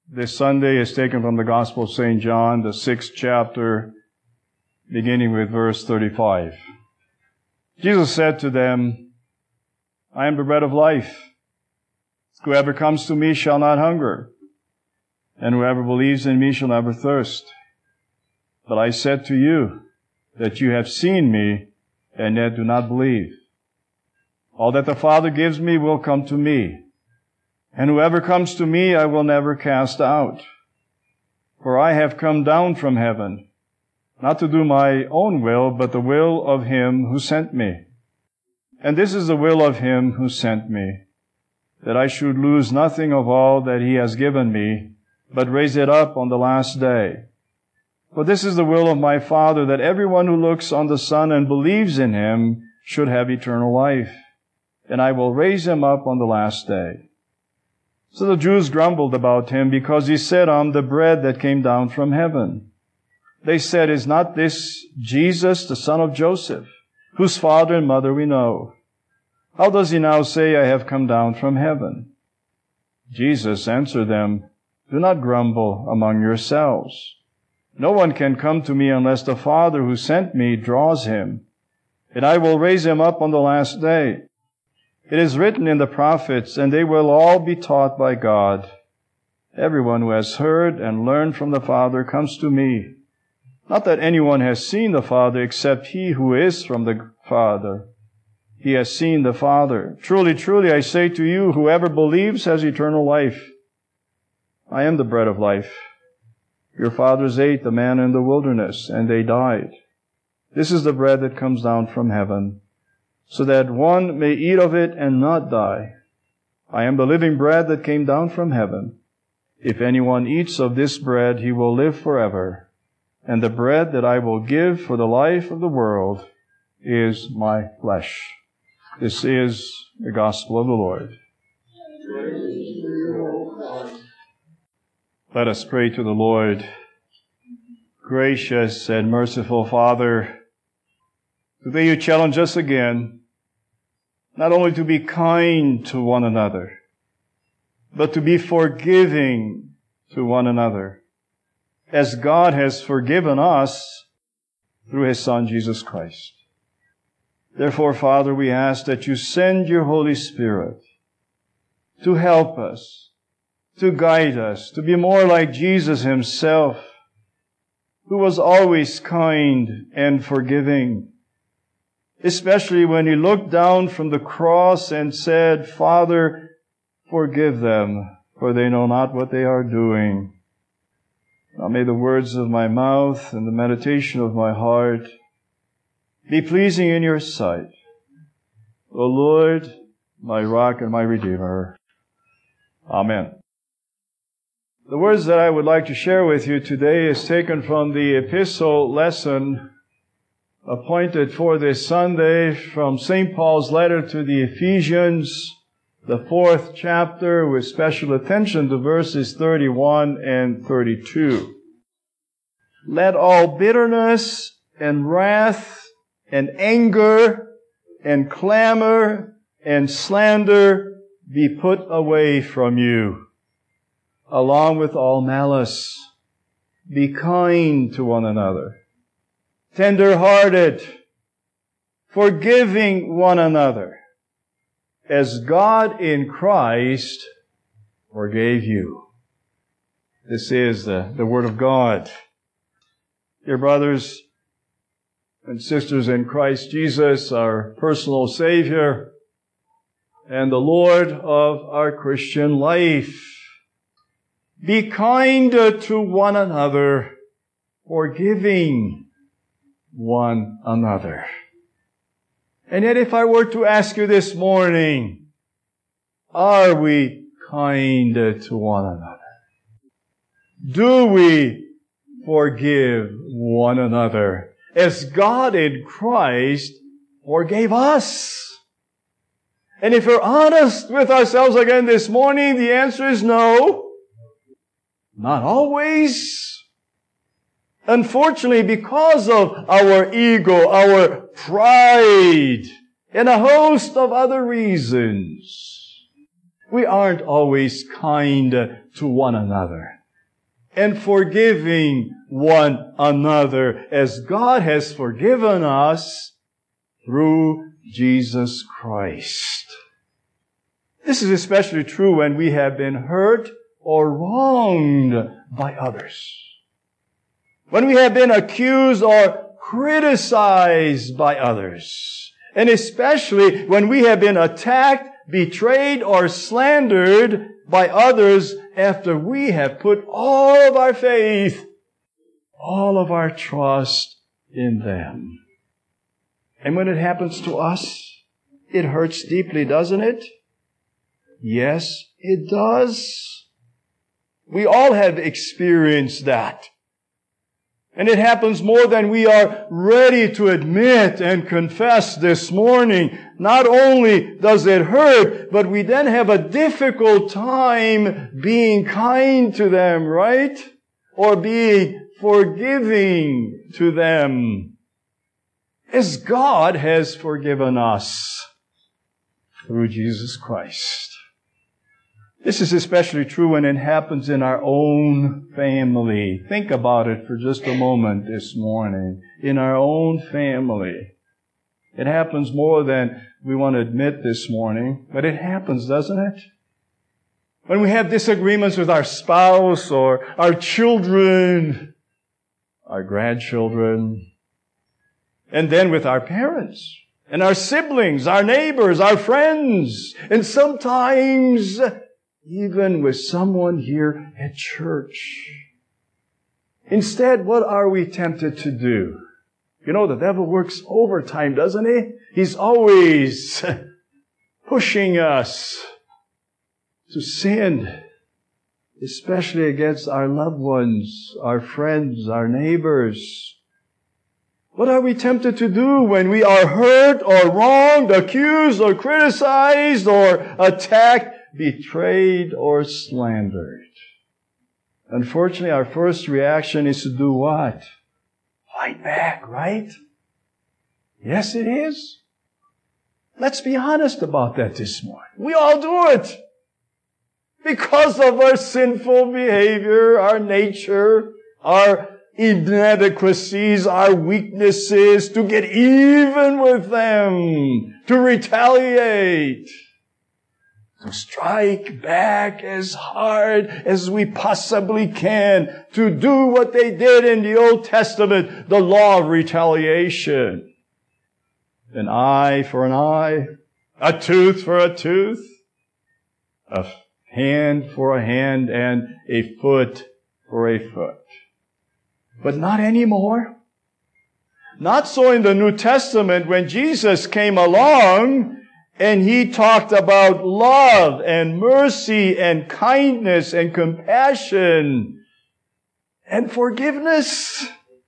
this Sunday is taken from the Gospel of St. John, the 6th chapter, beginning with verse 35. Jesus said to them, I am the bread of life. Whoever comes to me shall not hunger, and whoever believes in me shall never thirst. But I said to you that you have seen me, and yet do not believe. All that the Father gives me will come to me, and whoever comes to me I will never cast out. For I have come down from heaven, not to do my own will, but the will of Him who sent me. And this is the will of Him who sent me, that I should lose nothing of all that He has given me, but raise it up on the last day. For this is the will of my Father, that everyone who looks on the Son and believes in Him should have eternal life, and I will raise him up on the last day. So the Jews grumbled about Him, because He said, I am the bread that came down from heaven. They said, Is not this Jesus, the son of Joseph, whose father and mother we know? How does He now say, I have come down from heaven? Jesus answered them, Do not grumble among yourselves. No one can come to me unless the Father who sent me draws him, and I will raise him up on the last day. It is written in the prophets, and they will all be taught by God. Everyone who has heard and learned from the Father comes to me. Not that anyone has seen the Father except he who is from the Father. He has seen the Father. Truly, truly, I say to you, whoever believes has eternal life. I am the bread of life. Your fathers ate the manna in the wilderness, and they died. This is the bread that comes down from heaven, so that one may eat of it and not die. I am the living bread that came down from heaven. If anyone eats of this bread, he will live forever. And the bread that I will give for the life of the world is my flesh. This is the gospel of the Lord. Let us pray to the Lord. Gracious and merciful Father, today you challenge us again, not only to be kind to one another, but to be forgiving to one another, as God has forgiven us through His Son, Jesus Christ. Therefore, Father, we ask that you send your Holy Spirit to help us, to guide us, to be more like Jesus Himself, who was always kind and forgiving, especially when He looked down from the cross and said, Father, forgive them, for they know not what they are doing. Now may the words of my mouth and the meditation of my heart be pleasing in your sight, O Lord, my rock and my Redeemer. Amen. The words that I would like to share with you today is taken from the epistle lesson appointed for this Sunday from St. Paul's letter to the Ephesians, the 4th chapter, with special attention to verses 31 and 32. Let all bitterness and wrath and anger and clamor and slander be put away from you, along with all malice. Be kind to one another, tender-hearted, forgiving one another, as God in Christ forgave you. This is the Word of God. Dear brothers and sisters in Christ Jesus, our personal Savior and the Lord of our Christian life, be kind to one another, forgiving one another. And yet, if I were to ask you this morning, are we kind to one another? Do we forgive one another as God in Christ forgave us? And if we're honest with ourselves again this morning, the answer is no. Not always. Unfortunately, because of our ego, our pride, and a host of other reasons, we aren't always kind to one another. and forgiving one another as God has forgiven us through Jesus Christ. This is especially true when we have been hurt or wronged by others. When we have been accused or criticized by others. And especially when we have been attacked, betrayed, or slandered by others after we have put all of our faith, all of our trust in them. And when it happens to us, it hurts deeply, doesn't it? Yes, it does. We all have experienced that. And it happens more than we are ready to admit and confess this morning. Not only does it hurt, but we then have a difficult time being kind to them, right? Or being forgiving to them, as God has forgiven us through Jesus Christ. This is especially true when it happens in our own family. Think about it for just a moment this morning. In our own family. It happens more than we want to admit this morning, but it happens, doesn't it? When we have disagreements with our spouse or our children, our grandchildren, and then with our parents and our siblings, our neighbors, our friends, and sometimes even with someone here at church. Instead, what are we tempted to do? You know, the devil works overtime, doesn't he? He's always pushing us to sin, especially against our loved ones, our friends, our neighbors. What are we tempted to do when we are hurt or wronged, accused or criticized or attacked, betrayed or slandered? Unfortunately, our first reaction is to do what? Fight back, right? Yes, it is. Let's be honest about that this morning. We all do it. Because of our sinful behavior, our nature, our inadequacies, our weaknesses, to get even with them, to retaliate, to strike back as hard as we possibly can, to do what they did in the Old Testament, the law of retaliation. An eye for an eye, a tooth for a tooth, a hand for a hand, and a foot for a foot. But not anymore. Not so in the New Testament when Jesus came along and He talked about love and mercy and kindness and compassion and forgiveness.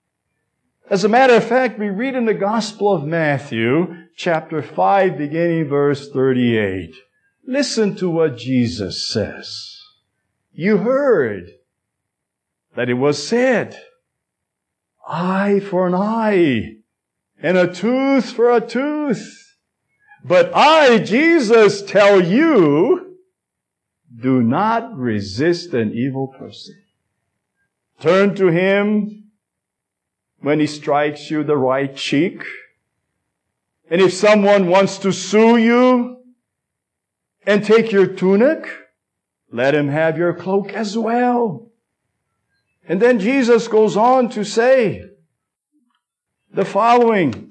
As a matter of fact, we read in the Gospel of Matthew, chapter 5, beginning verse 38. Listen to what Jesus says. You heard that it was said, eye for an eye, and a tooth for a tooth. But I, Jesus, tell you, do not resist an evil person. Turn to him when he strikes you the right cheek. And if someone wants to sue you and take your tunic, let him have your cloak as well. And then Jesus goes on to say the following.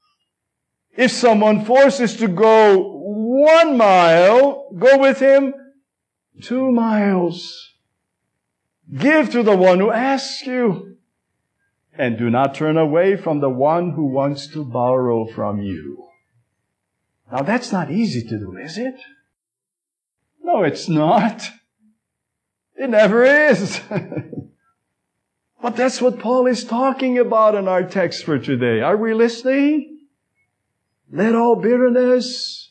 If someone forces to go 1 mile, go with him 2 miles. Give to the one who asks you, and do not turn away from the one who wants to borrow from you. Now that's not easy to do, is it? No, it's not. It never is. But that's what Paul is talking about in our text for today. Are we listening? Let all bitterness,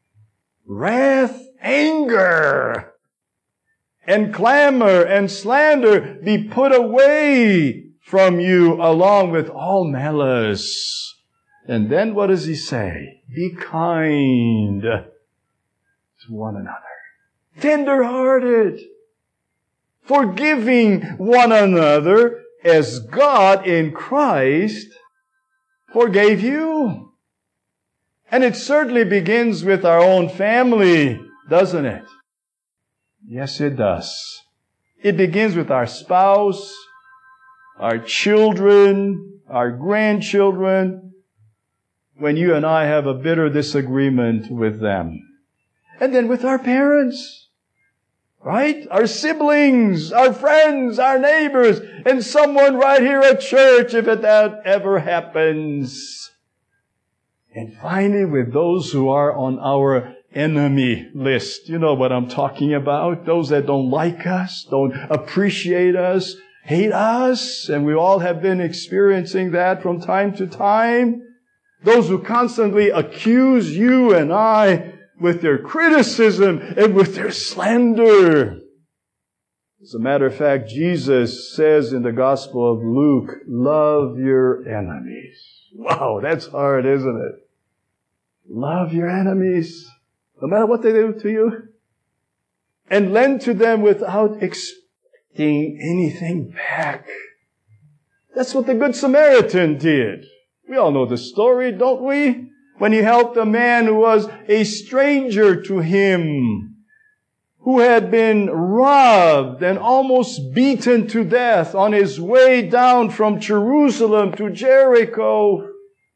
wrath, anger, and clamor and slander be put away from you along with all malice. And then what does he say? Be kind to one another. Tender-hearted. forgiving one another as God in Christ forgave you. And it certainly begins with our own family, doesn't it? Yes, it does. It begins with our spouse, our children, our grandchildren, when you and I have a bitter disagreement with them. And then with our parents, right? Our siblings, our friends, our neighbors, and someone right here at church if that ever happens. And finally with those who are on our enemy list. You know what I'm talking about? Those that don't like us, don't appreciate us, hate us, and we all have been experiencing that from time to time. Those who constantly accuse you and I with their criticism and with their slander. As a matter of fact, Jesus says in the Gospel of Luke, love your enemies. Wow, that's hard, isn't it? Love your enemies, no matter what they do to you. And lend to them without expecting anything back. That's what the Good Samaritan did. We all know the story, don't we? When he helped a man who was a stranger to him, who had been robbed and almost beaten to death on his way down from Jerusalem to Jericho.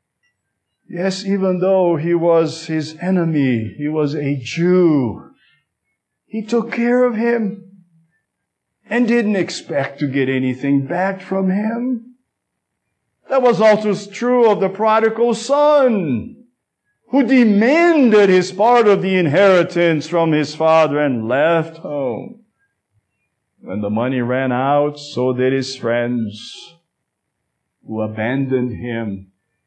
Yes, even though he was his enemy, he was a Jew, he took care of him and didn't expect to get anything back from him. That was also true of the prodigal son, who demanded his part of the inheritance from his father and left home. When the money ran out, so did his friends, who abandoned him.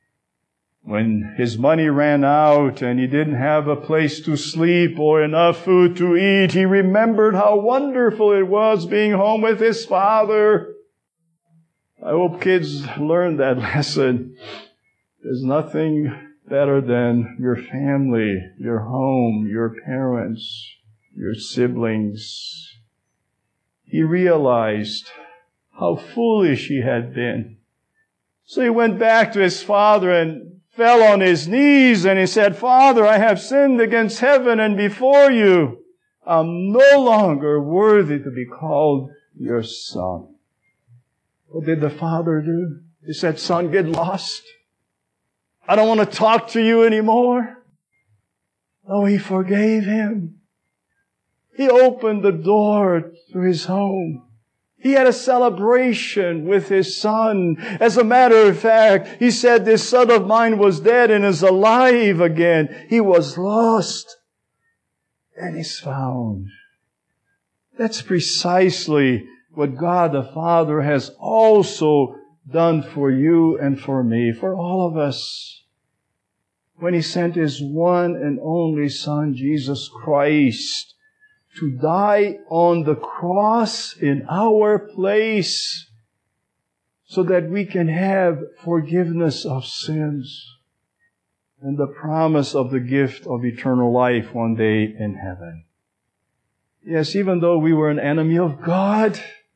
When his money ran out and he didn't have a place to sleep or enough food to eat, he remembered how wonderful it was being home with his father. I hope kids learn that lesson. There's nothing better than your family, your home, your parents, your siblings. He realized how foolish he had been. So he went back to his father and fell on his knees and he said, Father, I have sinned against heaven and before you. I'm no longer worthy to be called your son. What did the father do? He said, son, get lost. I don't want to talk to you anymore. Oh, he forgave him. He opened the door to his home. He had a celebration with his son. As a matter of fact, he said, this son of mine was dead and is alive again. He was lost and is found. That's precisely what God the Father has also done for you and for me, for all of us, when He sent His one and only Son, Jesus Christ, to die on the cross in our place so that we can have forgiveness of sins and the promise of the gift of eternal life one day in heaven. Yes, even though we were an enemy of God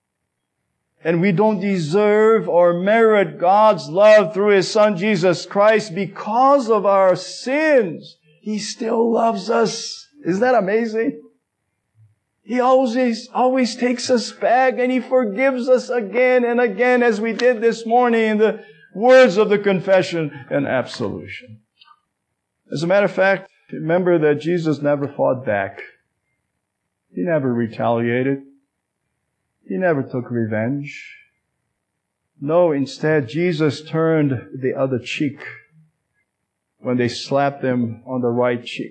and we don't deserve or merit God's love through His Son Jesus Christ because of our sins, He still loves us. Isn't that amazing? He always takes us back and He forgives us again and again, as we did this morning in the words of the confession and absolution. As a matter of fact, remember that Jesus never fought back. He never retaliated. He never took revenge. No, instead, Jesus turned the other cheek when they slapped Him on the right cheek.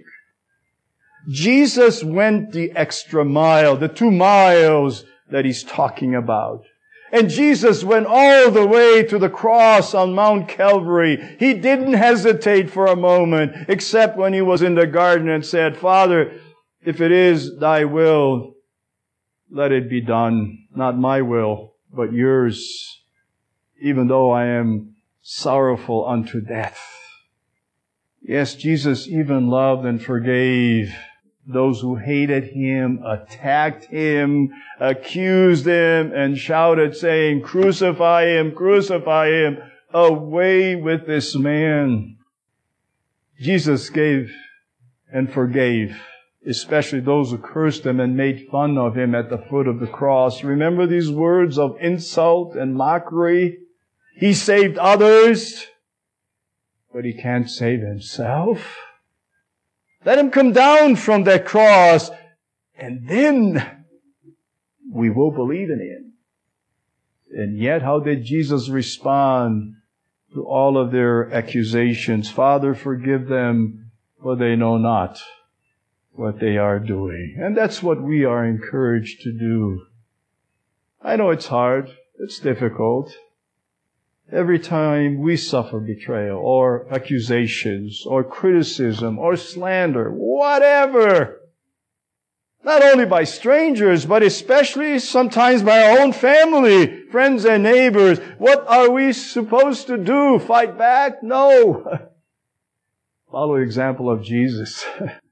Jesus went the extra mile, the 2 miles that He's talking about. And Jesus went all the way to the cross on Mount Calvary. He didn't hesitate for a moment, except when He was in the garden and said, Father, if it is Thy will, let it be done. Not my will, but yours, even though I am sorrowful unto death. Yes, Jesus even loved and forgave those who hated Him, attacked Him, accused Him, and shouted, saying, "Crucify Him, crucify Him, away with this man." Jesus gave and forgave, especially those who cursed Him and made fun of Him at the foot of the cross. Remember these words of insult and mockery? He saved others, but He can't save Himself. Let Him come down from that cross, and then we will believe in Him. And yet, how did Jesus respond to all of their accusations? "Father, forgive them, for they know not what they are doing." And that's what we are encouraged to do. I know it's hard. It's difficult. Every time we suffer betrayal or accusations or criticism or slander, whatever, not only by strangers, but especially sometimes by our own family, friends and neighbors, what are we supposed to do? Fight back? No. Follow the example of Jesus.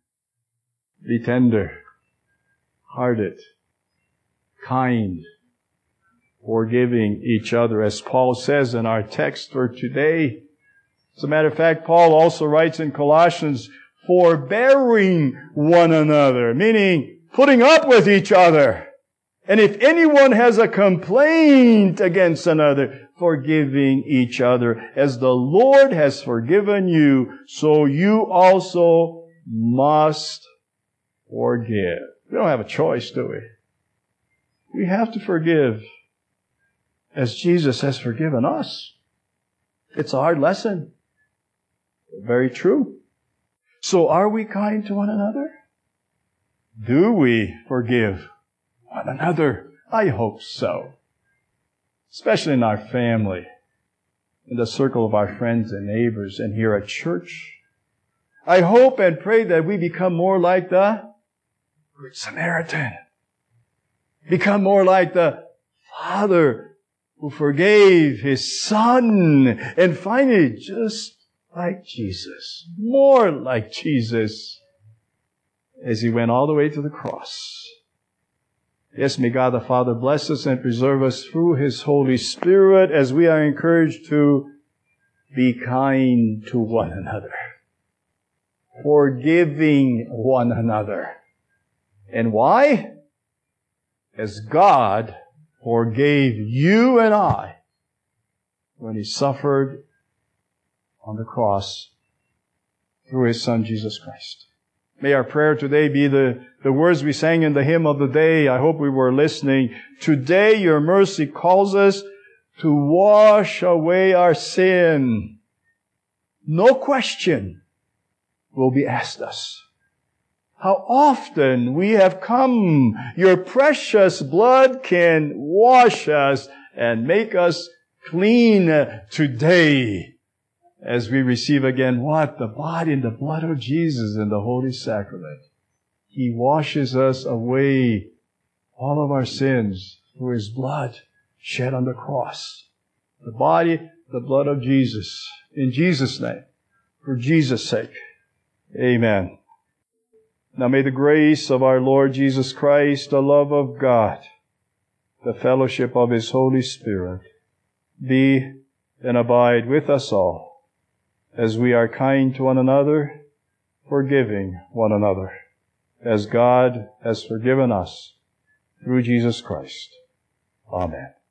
Be tender-hearted, kind, forgiving each other, as Paul says in our text for today. As a matter of fact, Paul also writes in Colossians, forbearing one another, meaning putting up with each other. And if anyone has a complaint against another, forgiving each other. As the Lord has forgiven you, so you also must forgive. We don't have a choice, do we? We have to forgive as Jesus has forgiven us. It's a hard lesson. Very true. So are we kind to one another? Do we forgive one another? I hope so. Especially in our family, in the circle of our friends and neighbors, and here at church. I hope and pray that we become more like the Good Samaritan. Become more like the Father who forgave His Son. And finally, just like Jesus. More like Jesus as He went all the way to the cross. Yes, may God the Father bless us and preserve us through His Holy Spirit as we are encouraged to be kind to one another. Forgiving one another. And why? As God forgave you and I when He suffered on the cross through His Son, Jesus Christ. May our prayer today be the words we sang in the hymn of the day. I hope we were listening. Today your mercy calls us to wash away our sin. No question will be asked us. How often we have come. Your precious blood can wash us and make us clean today. As we receive again what? The body and the blood of Jesus in the Holy Sacrament. He washes us away all of our sins through His blood shed on the cross. The body, the blood of Jesus. In Jesus' name. For Jesus' sake. Amen. Now may the grace of our Lord Jesus Christ, the love of God, the fellowship of His Holy Spirit, be and abide with us all, as we are kind to one another, forgiving one another, as God has forgiven us through Jesus Christ. Amen.